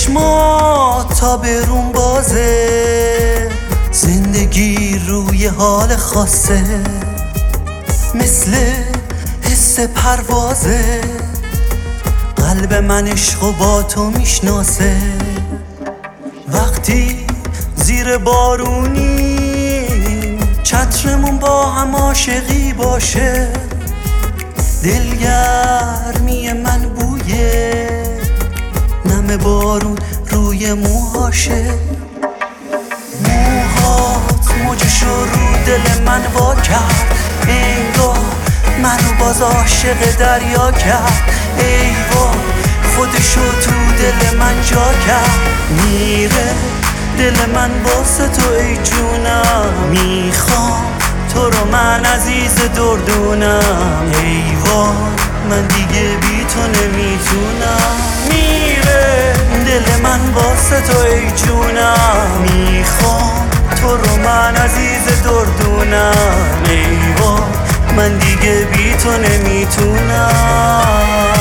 چشمات تا برون بازه، زندگی روی حال خاصه، مثل حس پروازه. قلب من عشقو با تو میشناسه. وقتی زیر بارونی چترمون با هم عاشقی باشه، دلگرمی من بویه نم بارون روی موهاشه. موهات موجشو رو دل من وا کرد، انگار منو باز عاشق دریا کرد. ای وای خودشو تو دل من جا کرد. میره دل من واسه تو ای جونم، میخوام تو رو من عزیز دردونم. ای وای من دیگه بی تو نمیتونم. میره دل من واسه تو ای جونم، میخوام تو رو من عزیز دردونم. ای وای من دیگه بی تو نمیتونم.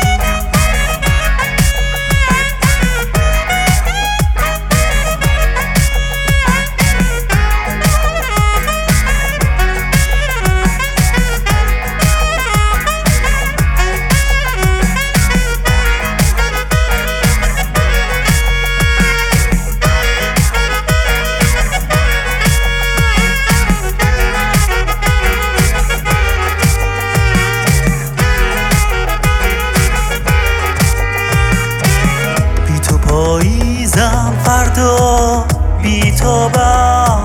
پاییزم فردا بیتابم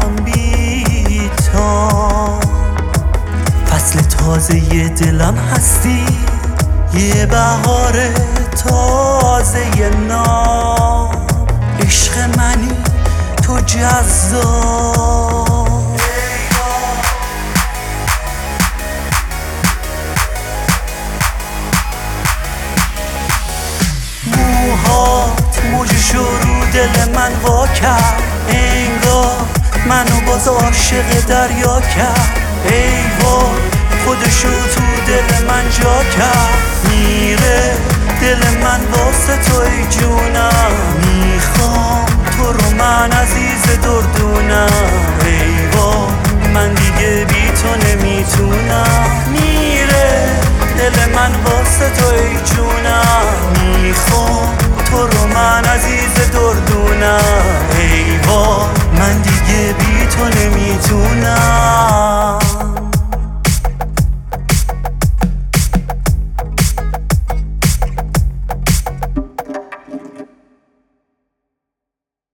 بیتام، فصل تازه دلم هستی، یه بهار تازه نام. عشق منی تو جذاب، موجشو رو دل من وا کرد، انگار منو باز عاشق دریا کرد. ای وای خودشو تو دل من جا کرد. میره دل من واسه تو ای جونم، میخوام تو رو من عزیز دردونم. ای وای من دیگه بی تو نمیتونم. میره دل من واسه تو ای جونم، میخوام تو رو من عزیز دردونم. ای وای من دیگه بی تو نمیتونم.